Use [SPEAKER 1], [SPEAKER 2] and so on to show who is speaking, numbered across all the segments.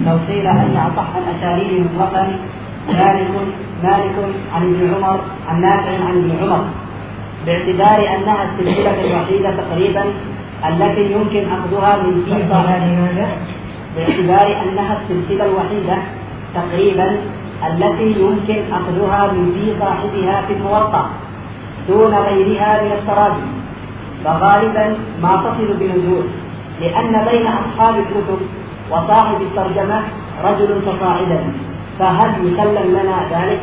[SPEAKER 1] لو قيل أن أصح الأساليب مطلقا مالك عن ابن عمر عن نافع عن ابن عمر، باعتبار أنها السلسلة الوحيدة تقريبا التي يمكن أخذها من في صاحبها، باعتبار أنها السلسلة الوحيدة تقريبا التي يمكن أخذها من في صاحبها في الموطأ دون غيرها من التراجم، فغالبا ما تصل بنزول، لأن بين أصحاب الكتب وصاحب الترجمة رجل فصاعدا، فهل يسلم لنا ذلك؟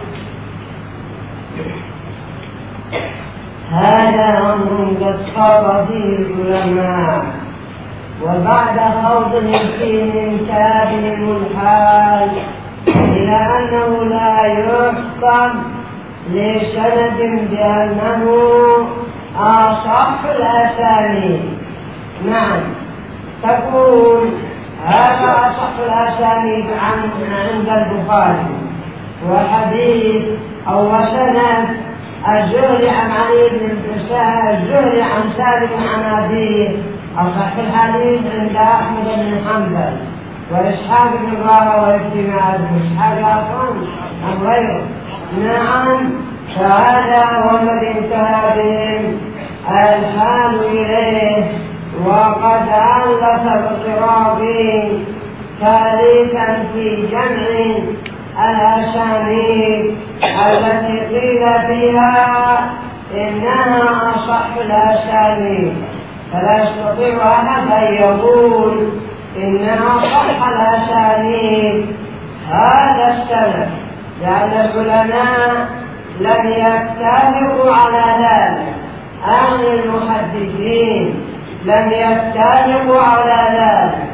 [SPEAKER 2] هذا أمر قد خاض فيه العلماء، وبعد خوضهم فيه من كابر الحال إلى أنه لا يحكم لسند بأنه أصح الأسانيد. نعم، تقول هذا أصح الأسانيد عند البخاري، وحديث أو سند الزهري عن علي بن الزهري عن سالم عن أبيه أصح الحديث عند أحمد بن حنبل وإسحاق بن راهويه واجتماع إسحاق أم غيره. نعم، فهذا هو الذي انتهى بهم الحال إليه. وقد ألف القرافي تاريخا في جمع الأسانيد التي قيل فيها إنها أصح الأسانيد، فلا يستطيع أحد أن يقول إنها أصح الأسانيد هذا السند، لأن العلماء لم يتفقوا على ذلك، أهل المحدثين لم يتفقوا على ذلك.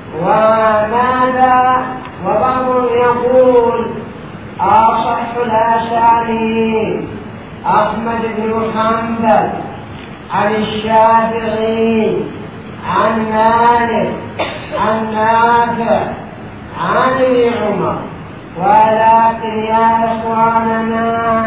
[SPEAKER 2] وماذا؟ وبعضهم يقول أصح الأسانيد أحمد بن حنبل عن الشافعي عن مالك عن نافع عن ابن عمر. ولكن يا إخواننا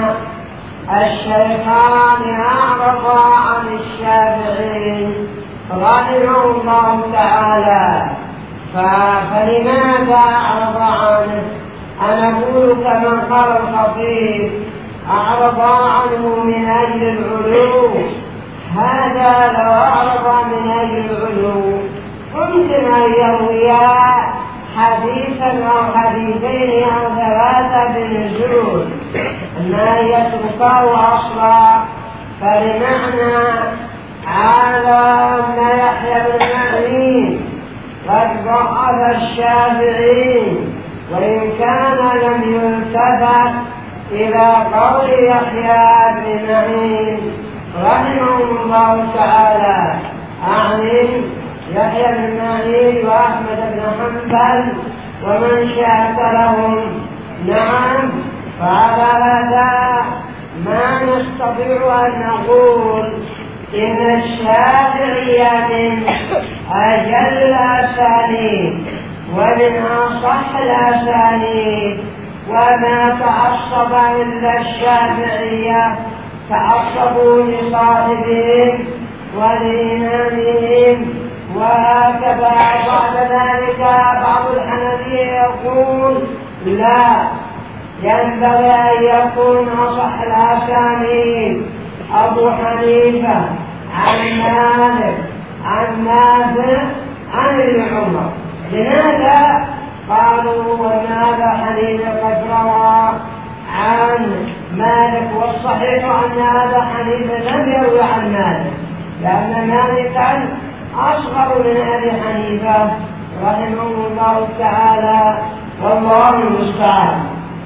[SPEAKER 2] الشيخان أعرضا عن الشافعي رحمه الله تعالى، فلماذا أعرض عنه؟ أنا أقول كما قال الخطيب أعرض عنه من أجل العلو. هذا لو أعرض من أجل العلو ممكن أن يروي حديثا أو حديثين أو ثلاثة بنزول، ما يتركه أصلا. فلمعنى على أن يحيى بن معين قد ضعف الشافعي، وإن كان لم يلتفت إلى قول يحيى بن معين رحمه الله تعالى، أعني يحيى بن معين وأحمد بن حنبل ومن شاكلهم. نعم، فعلى هذا ما نستطيع أن نقول إن الشافعي من أجل الأسانيد ومن أصح الأسانيد، وما تعصب إلا الشافعية تعصبوا لصاحبهم ولإمامهم. وهكذا بعد ذلك بعض الحنفية يقول لا، ينبغي أن يكون أصح الأسانيد أبو حنيفة عن مالك عن نافع عن ابن عمر. لماذا؟ قالوا وماذا حنيفة قد روى عن مالك، والصحيح أن هذا حنيفة لم يروي عن مالك، لأن مالكا أصغر من أبي حنيفة رحمه الله تعالى، والله المستعان.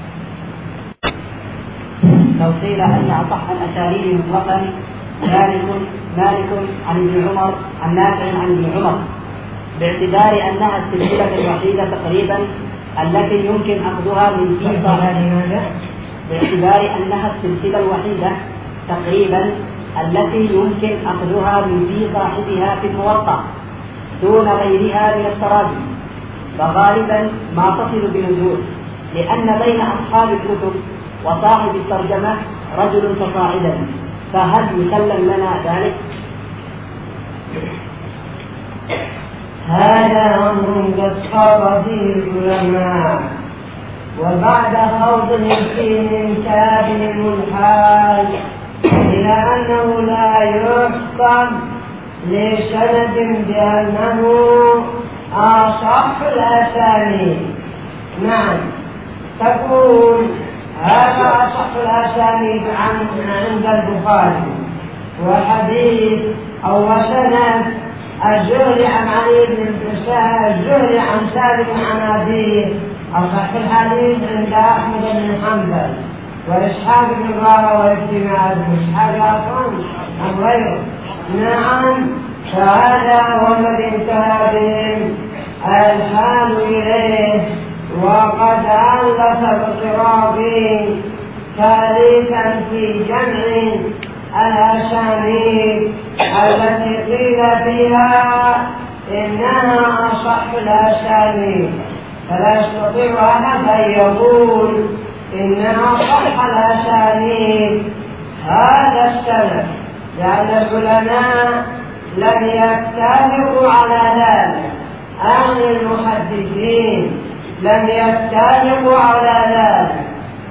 [SPEAKER 1] لو قيل أن أصح الأساليب مطلقا مالك عن ابن عمر عن نافع عن ابن عمر، باعتبار أنها السلسلة الوحيدة تقريبا التي يمكن أخذها من في صاحبها، باعتبار أنها السلسلة الوحيدة تقريبا التي يمكن أخذها من في صاحبها في الموطأ دون غيرها من التراجم، فغالبا ما تصل بنزول، لأن بين أصحاب الكتب وصاحب الترجمة رجل فصاعدا، فهل يسلم لنا ذلك؟
[SPEAKER 2] هذا أمر قد خاض فيه العلماء، وبعد خوض فيه كابن الحال إلى أنه لا يحكم لسند بأنه أصح الأسانيد. نعم، تقول هذا أصح الأسانيد عند البخاري، وحديث أو سند الزهري عن علي بن الزهري عن سالم عن أبيه أصح الحديث عند أحمد بن حنبل وإسحاق بن راهويه واجتماع إسحاق أصلا أم غيره. نعم، فهذا هو الذي انتهى بهم الحال إليه. وقد ألف القرافي تاريخا في جمع الأسانيد التي قيل فيها إنها أصح الأسانيد، فلا يستطيع أحد أن يقول إنها أصح الأسانيد هذا السند، لأن العلماء لم يتفقوا على ذلك. أهل المحدثين لم يتفقوا على ذلك.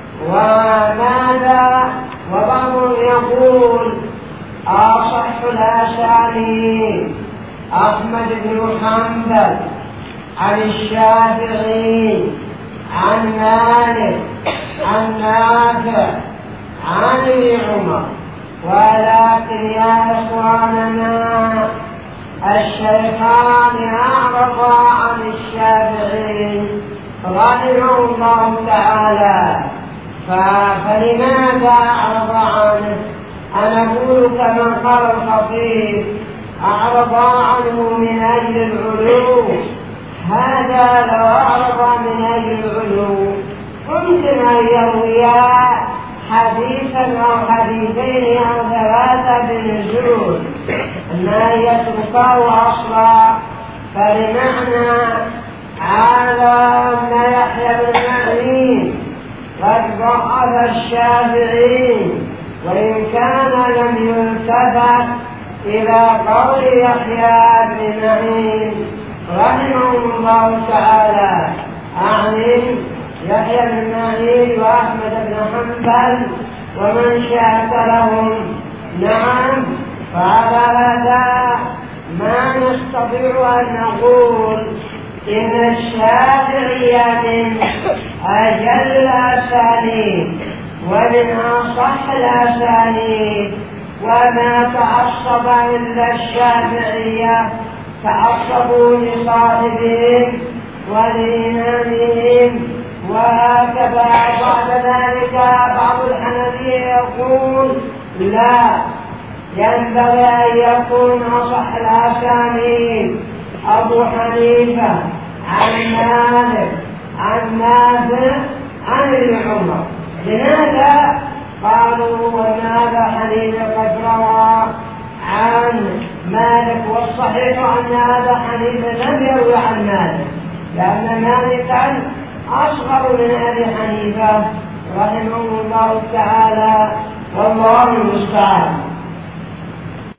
[SPEAKER 2] وماذا؟ وبعضهم يقول أصح الأسانيد أحمد بن حنبل عن الشافعي عن مالك عن نافع عن ابن عمر. ولكن يا إخواننا الشيخان أعرضا عن الشافعي رحمه الله تعالى، فلماذا أعرض عنه؟ أنا أقول كما قال الخطيب أعرض عنه من أجل العلو. هذا لو أعرض من أجل العلو ممكن أن يرويا حديثا أو حديثين أو ثلاثة بنزول ما يتركه أصلا. فلمعنى على أن يحيى بن معين قد ضعف الشافعي، وإن كان لم يلتفت إلى قول يحيى بن معين رحمه الله تعالى، أعني يحيى بن معين وأحمد بن حنبل ومن شاكلهم. نعم، فعلى هذا ما نستطيع أن نقول إن الشافعي من أجل الأسانيد ومن أصح الأسانيد، وما تعصب إلا الشافعية تعصبوا لصاحبهم ولإمامهم. وهكذا بعد ذلك بعض الحنفية يقول لا، ينبغي أن يكون أصح الأسانيد أبو حنيفة عن مالك عن نافع عن ابن عمر. لماذا؟ قالوا وماذا حنيفة قد روى عن مالك، والصحيح أن هذا حنيفة لم يروي عن مالك، لأن مالكا أصغر من أبي حنيفة رحمه الله تعالى، والله المستعان.